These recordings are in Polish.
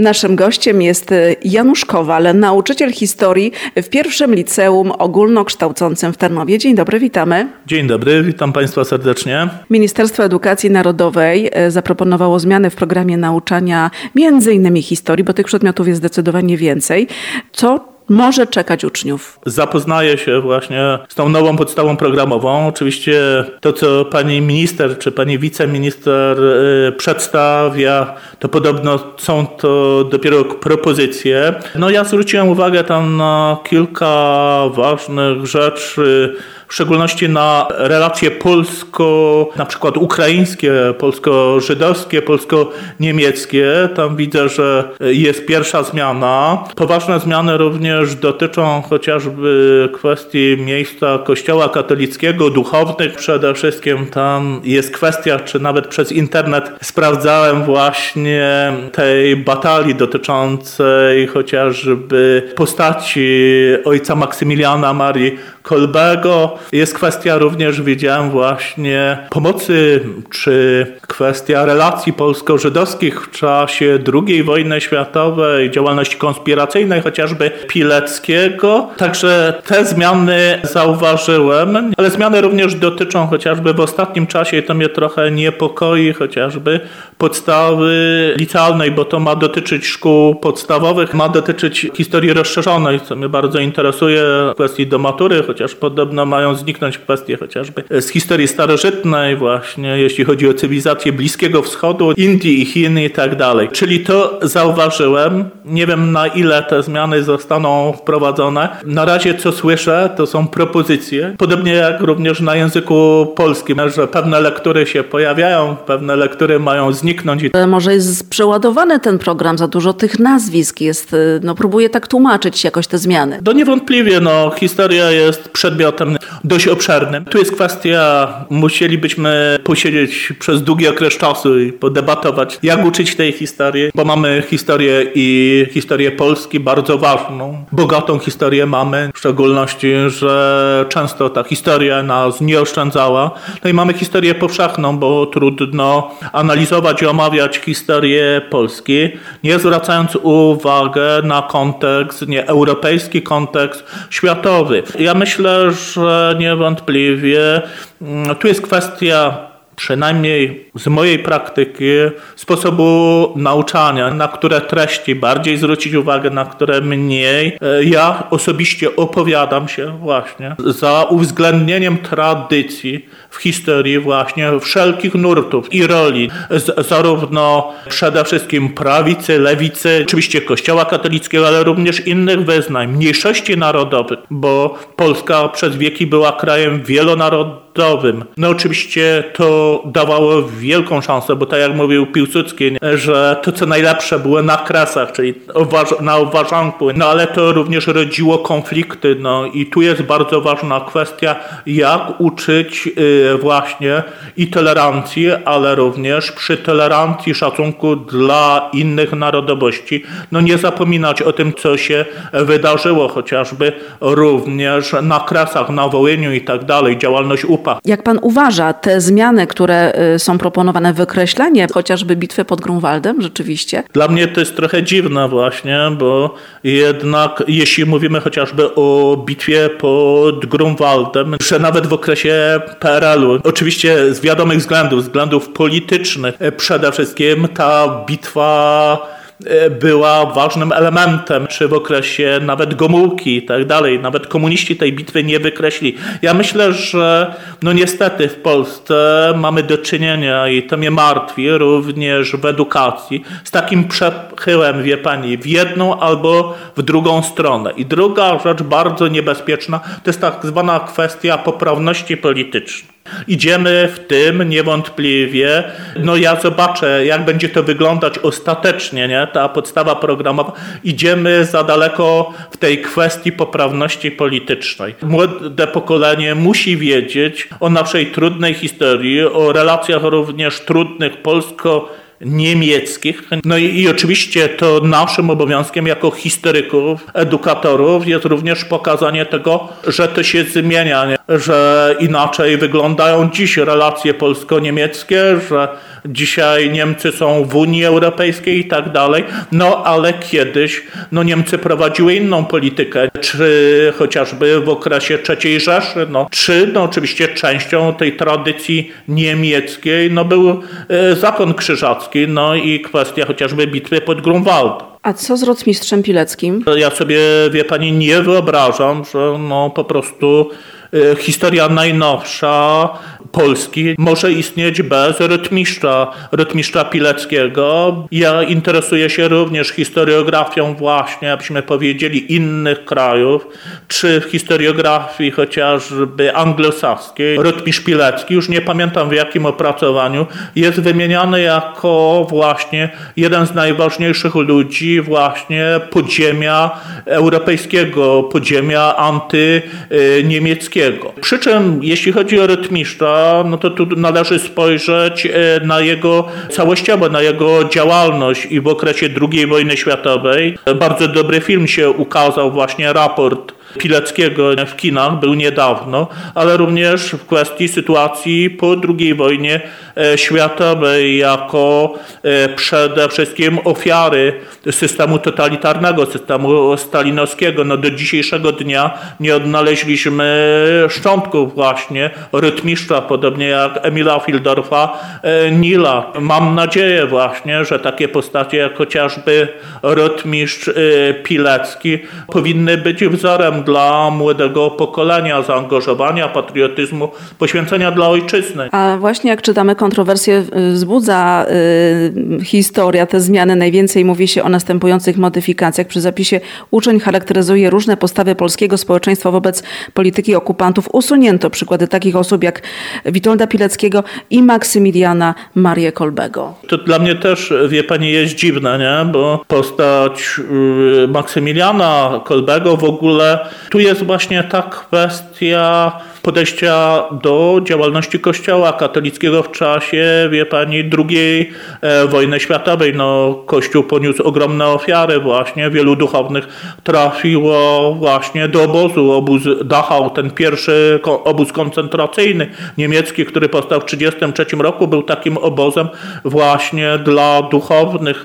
Naszym gościem jest Janusz Kowal, nauczyciel historii w pierwszym liceum ogólnokształcącym w Tarnowie. Dzień dobry, witamy. Dzień dobry, witam Państwa serdecznie. Ministerstwo Edukacji Narodowej zaproponowało zmiany w programie nauczania m.in. historii, bo tych przedmiotów jest zdecydowanie więcej. Co może czekać uczniów? Zapoznaję się właśnie z tą nową podstawą programową. Oczywiście to, co pani minister czy pani wiceminister przedstawia, to podobno są to dopiero propozycje. Ja zwróciłem uwagę tam na kilka ważnych rzeczy, w szczególności na relacje na przykład ukraińskie, polsko-żydowskie, polsko-niemieckie. Tam widzę, że jest pierwsza zmiana. Poważne zmiany również dotyczą chociażby kwestii miejsca Kościoła katolickiego, duchownych przede wszystkim. Tam jest kwestia, czy nawet przez internet sprawdzałem właśnie tej batalii dotyczącej chociażby postaci ojca Maksymiliana Marii Kolbego. Jest kwestia również, widziałem właśnie pomocy, czy kwestia relacji polsko-żydowskich w czasie II wojny światowej, działalności konspiracyjnej, chociażby Pileckiego. Także te zmiany zauważyłem, ale zmiany również dotyczą chociażby w ostatnim czasie, i to mnie trochę niepokoi, chociażby podstawy licealnej, bo to ma dotyczyć szkół podstawowych, ma dotyczyć historii rozszerzonej, co mnie bardzo interesuje, w kwestii do matury, chociaż podobno mają zniknąć kwestie chociażby z historii starożytnej właśnie, jeśli chodzi o cywilizację Bliskiego Wschodu, Indii i Chin i tak dalej. Czyli to zauważyłem. Nie wiem, na ile te zmiany zostaną wprowadzone. Na razie co słyszę, to są propozycje. Podobnie jak również na języku polskim, że pewne lektury się pojawiają, pewne lektury mają zniknąć. Może jest przeładowany ten program, za dużo tych nazwisk jest, próbuję tak tłumaczyć jakoś te zmiany. Niewątpliwie, historia jest przedmiotem dość obszernym. Tu jest kwestia, musielibyśmy posiedzieć przez długi okres czasu i podebatować, jak uczyć tej historii, bo mamy historię Polski bardzo ważną, bogatą historię mamy, w szczególności, że często ta historia nas nie oszczędzała. I mamy historię powszechną, bo trudno analizować i omawiać historię Polski, nie zwracając uwagi na kontekst, nie europejski kontekst światowy. Ja myślę, że niewątpliwie tu jest kwestia, przynajmniej z mojej praktyki, sposobu nauczania, na które treści bardziej zwrócić uwagę, na które mniej. Ja osobiście opowiadam się właśnie za uwzględnieniem tradycji w historii właśnie wszelkich nurtów i roli, zarówno przede wszystkim prawicy, lewicy, oczywiście Kościoła katolickiego, ale również innych wyznań, mniejszości narodowych, bo Polska przez wieki była krajem wielonarodowym. Oczywiście to dawało wielką szansę, bo tak jak mówił Piłsudski, że to co najlepsze było na Kresach, czyli na obwarzanku, ale to również rodziło konflikty, i tu jest bardzo ważna kwestia, jak uczyć właśnie i tolerancji, ale również przy tolerancji, szacunku dla innych narodowości, nie zapominać o tym, co się wydarzyło, chociażby również na Kresach, na Wołyniu i tak dalej, działalność UPA. Jak pan uważa, te zmiany, które są proponowane, wykreślenie chociażby bitwy pod Grunwaldem, rzeczywiście? Dla mnie to jest trochę dziwne właśnie, bo jednak jeśli mówimy chociażby o bitwie pod Grunwaldem, że nawet w okresie PRL-u, oczywiście z wiadomych względów politycznych, przede wszystkim ta bitwa była ważnym elementem, czy w okresie nawet Gomułki i tak dalej. Nawet komuniści tej bitwy nie wykreślili. Ja myślę, że niestety w Polsce mamy do czynienia, i to mnie martwi, również w edukacji, z takim przechyłem, wie pani, w jedną albo w drugą stronę. I druga rzecz bardzo niebezpieczna, to jest tak zwana kwestia poprawności politycznej. Idziemy w tym niewątpliwie, ja zobaczę, jak będzie to wyglądać ostatecznie, ta podstawa programowa. Idziemy za daleko w tej kwestii poprawności politycznej. Młode pokolenie musi wiedzieć o naszej trudnej historii, o relacjach również trudnych polsko-niemieckich. I oczywiście to naszym obowiązkiem jako historyków, edukatorów jest również pokazanie tego, że to się zmienia, że inaczej wyglądają dziś relacje polsko-niemieckie, że dzisiaj Niemcy są w Unii Europejskiej i tak dalej, no ale kiedyś Niemcy prowadziły inną politykę, czy chociażby w okresie III Rzeszy, czy oczywiście częścią tej tradycji niemieckiej był zakon krzyżacki, i kwestia chociażby bitwy pod Grunwald. A co z rotmistrzem Pileckim? Ja sobie, wie pani, nie wyobrażam, że po prostu historia najnowsza Polski może istnieć bez rotmistrza Pileckiego. Ja interesuję się również historiografią właśnie, abyśmy powiedzieli, innych krajów, czy w historiografii chociażby anglosaskiej. Rotmistrz Pilecki, już nie pamiętam w jakim opracowaniu, jest wymieniany jako właśnie jeden z najważniejszych ludzi właśnie podziemia europejskiego, podziemia antyniemieckiego. Przy czym jeśli chodzi o rotmistrza, to tu należy spojrzeć na jego całościowo, na jego działalność i w okresie II wojny światowej. Bardzo dobry film się ukazał, właśnie raport Pileckiego w kinach, był niedawno, ale również w kwestii sytuacji po II wojnie światowej jako przede wszystkim ofiary systemu totalitarnego, systemu stalinowskiego. Do dzisiejszego dnia nie odnaleźliśmy szczątków właśnie rotmistrza, podobnie jak Emila Fildorfa Nila. Mam nadzieję właśnie, że takie postacie jak chociażby rotmistrz Pilecki powinny być wzorem dla młodego pokolenia, zaangażowania, patriotyzmu, poświęcenia dla ojczyzny. A właśnie jak czytamy, kontrowersje wzbudza historia, te zmiany. Najwięcej mówi się o następujących modyfikacjach. Przy zapisie uczeń charakteryzuje różne postawy polskiego społeczeństwa wobec polityki okupantów. Usunięto przykłady takich osób jak Witolda Pileckiego i Maksymiliana Marię Kolbego. To dla mnie też, wie pani, jest dziwne, nie? Bo postać Maksymiliana Kolbego w ogóle, tu jest właśnie ta kwestia podejścia do działalności Kościoła katolickiego w czasie, wie pani, II wojny światowej. Kościół poniósł ogromne ofiary właśnie, wielu duchownych trafiło właśnie do obozu. Obóz Dachau, ten pierwszy obóz koncentracyjny niemiecki, który powstał w 1933 roku, był takim obozem właśnie dla duchownych.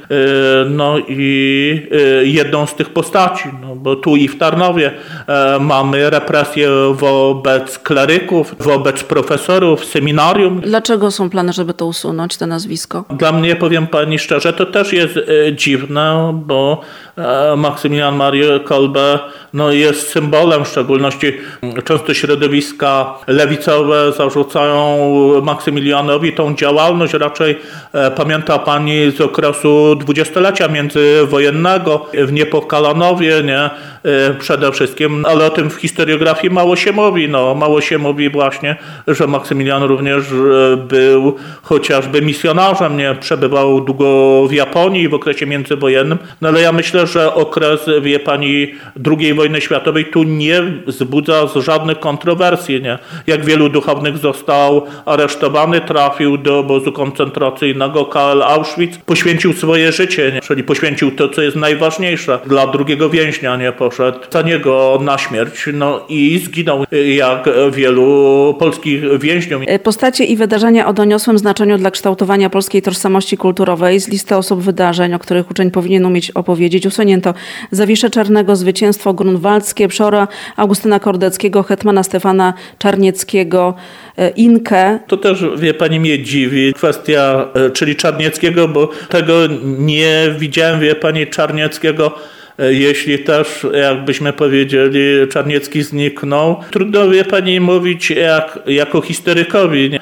I jedną z tych postaci, bo tu i w Tarnowie mamy represje wobec kleryków, wobec profesorów, seminarium. Dlaczego są plany, żeby to usunąć, to nazwisko? Dla mnie, powiem pani szczerze, to też jest dziwne, bo Maksymilian Maria Kolbe jest symbolem, w szczególności często środowiska lewicowe zarzucają Maksymilianowi tą działalność. Raczej pamięta pani z okresu dwudziestolecia międzywojennego w Niepokalanowie, przede wszystkim, ale o tym w historiografii mało się mówi. Mało się mówi właśnie, że Maksymilian również był chociażby misjonarzem, przebywał długo w Japonii w okresie międzywojennym, ale ja myślę, że okres, wie pani, II wojny światowej tu nie wzbudza żadnych kontrowersji, Jak wielu duchownych został aresztowany, trafił do obozu koncentracyjnego KL Auschwitz, poświęcił swoje życie, czyli poświęcił to, co jest najważniejsze. Dla drugiego więźnia, poszedł za niego na śmierć, i zginął jak wielu polskich więźniów. Postacie i wydarzenia o doniosłym znaczeniu dla kształtowania polskiej tożsamości kulturowej z listy osób wydarzeń, o których uczeń powinien umieć opowiedzieć, usunięto Zawiszę Czarnego, zwycięstwo grunwaldzkie, Przora Augustyna Kordeckiego, hetmana Stefana Czarnieckiego, Inkę. To też, wie pani, mnie dziwi kwestia, czyli Czarnieckiego, bo tego nie widziałem, wie pani, Czarnieckiego. Jeśli też, jakbyśmy powiedzieli, Czarniecki zniknął, trudno, wie pani, mówić jako historykowi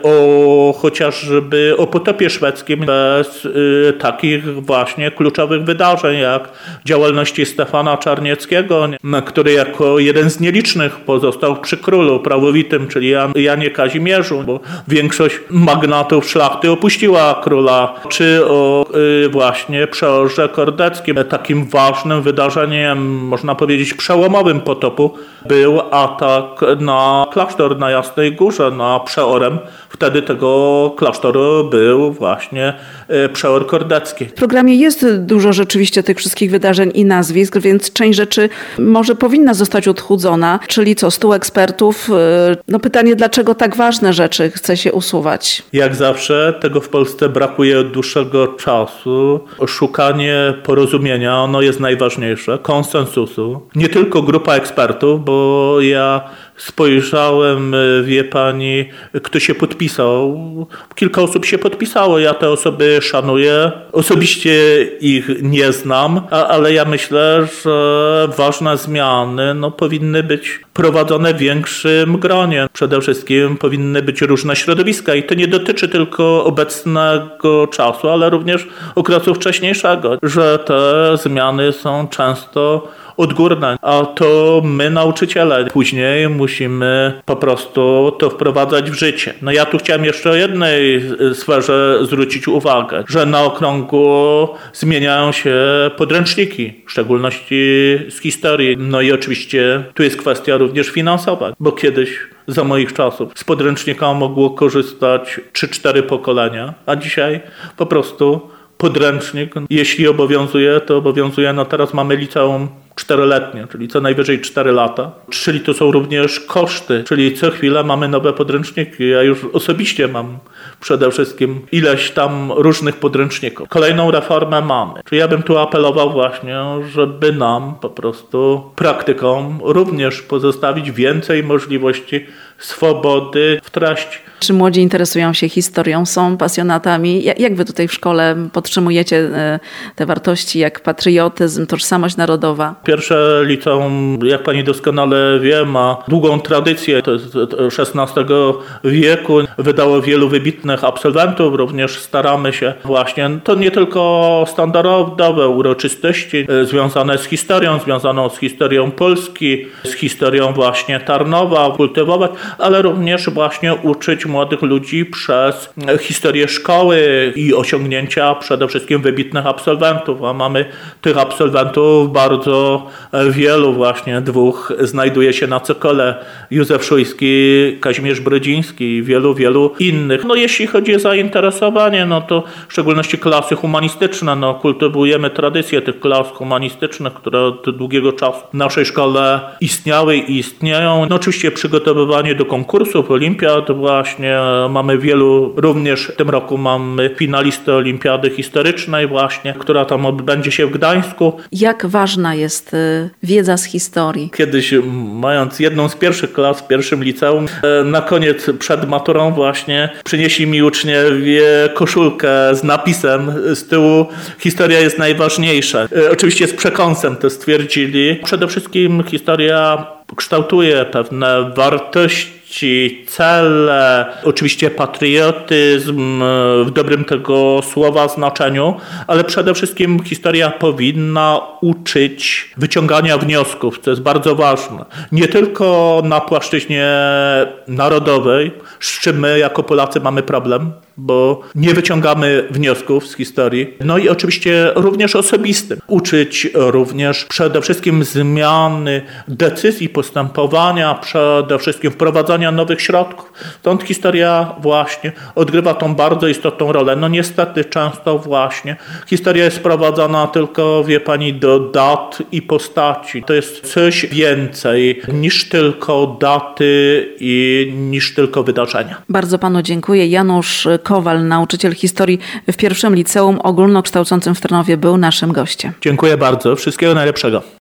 chociażby o potopie szwedzkim bez takich właśnie kluczowych wydarzeń jak działalności Stefana Czarnieckiego, który jako jeden z nielicznych pozostał przy królu prawowitym, czyli Janie Kazimierzu, bo większość magnatów szlachty opuściła króla, czy o właśnie Przeorze Kordeckim. Takim ważnym wydarzeniem, można powiedzieć przełomowym potopu, był atak na klasztor na Jasnej Górze, na Przeorem w wtedy tego klasztoru był właśnie przeor kordecki. W programie jest dużo rzeczywiście tych wszystkich wydarzeń i nazwisk, więc część rzeczy może powinna zostać odchudzona, czyli co, 100 ekspertów? No pytanie, dlaczego tak ważne rzeczy chce się usuwać? Jak zawsze tego w Polsce brakuje od dłuższego czasu. Szukanie porozumienia, ono jest najważniejsze, konsensusu. Nie tylko grupa ekspertów, bo ja spojrzałem, wie pani, kto się podpisał. Kilka osób się podpisało, ja te osoby szanuję. Osobiście ich nie znam, ale ja myślę, że ważne zmiany powinny być prowadzone w większym gronie. Przede wszystkim powinny być różne środowiska i to nie dotyczy tylko obecnego czasu, ale również okresu wcześniejszego, że te zmiany są często odgórne, a to my, nauczyciele, później musimy po prostu to wprowadzać w życie. Ja tu chciałem jeszcze o jednej sferze zwrócić uwagę, że na okrągło zmieniają się podręczniki, w szczególności z historii. I oczywiście tu jest kwestia również finansowa, bo kiedyś za moich czasów z podręcznika mogło korzystać 3-4 pokolenia, a dzisiaj po prostu podręcznik, jeśli obowiązuje, to obowiązuje. Teraz mamy liceum 4-letnie, czyli co najwyżej 4 lata. Czyli to są również koszty, czyli co chwilę mamy nowe podręczniki. Ja już osobiście mam przede wszystkim ileś tam różnych podręczników. Kolejną reformę mamy. Czyli ja bym tu apelował właśnie, żeby nam po prostu praktykom również pozostawić więcej możliwości swobody w treści. Czy młodzi interesują się historią, są pasjonatami? Jak wy tutaj w szkole podtrzymujecie te wartości jak patriotyzm, tożsamość narodowa? Pierwsze liceum, jak pani doskonale wie, ma długą tradycję. To jest XVI wieku. Wydało wielu wybitnych absolwentów. Również staramy się właśnie, to nie tylko standardowe uroczystości związane z historią, związaną z historią Polski, z historią właśnie Tarnowa, kultywować, ale również właśnie uczyć młodych ludzi przez historię szkoły i osiągnięcia przede wszystkim wybitnych absolwentów. A mamy tych absolwentów bardzo wielu, właśnie 2 znajduje się na Cokole, Józef Szujski, Kazimierz Brodziński i wielu innych. Jeśli chodzi o zainteresowanie, to w szczególności klasy humanistyczne, kultywujemy tradycję tych klas humanistycznych, które od długiego czasu w naszej szkole istniały i istnieją. Oczywiście przygotowywanie do konkursów, olimpiad właśnie, mamy wielu, również w tym roku mamy finalistę olimpiady historycznej właśnie, która tam odbędzie się w Gdańsku. Jak ważna jest wiedza z historii? Kiedyś, mając jedną z pierwszych klas w pierwszym liceum, na koniec przed maturą właśnie przynieśli mi uczniowie koszulkę z napisem z tyłu historia jest najważniejsza. Oczywiście z przekąsem to stwierdzili. Przede wszystkim historia kształtuje pewne wartości, cele, oczywiście patriotyzm w dobrym tego słowa znaczeniu, ale przede wszystkim historia powinna uczyć wyciągania wniosków, co jest bardzo ważne. Nie tylko na płaszczyźnie narodowej, z czym my jako Polacy mamy problem, bo nie wyciągamy wniosków z historii. I oczywiście również osobistym. Uczyć również przede wszystkim zmiany decyzji, postępowania, przede wszystkim wprowadzania nowych środków. Stąd historia właśnie odgrywa tą bardzo istotną rolę. Niestety często właśnie historia jest sprowadzana tylko, wie pani, do dat i postaci. To jest coś więcej niż tylko daty i niż tylko wydarzenia. Bardzo panu dziękuję. Janusz Kowal, nauczyciel historii w pierwszym liceum ogólnokształcącym w Tarnowie, był naszym gościem. Dziękuję bardzo. Wszystkiego najlepszego.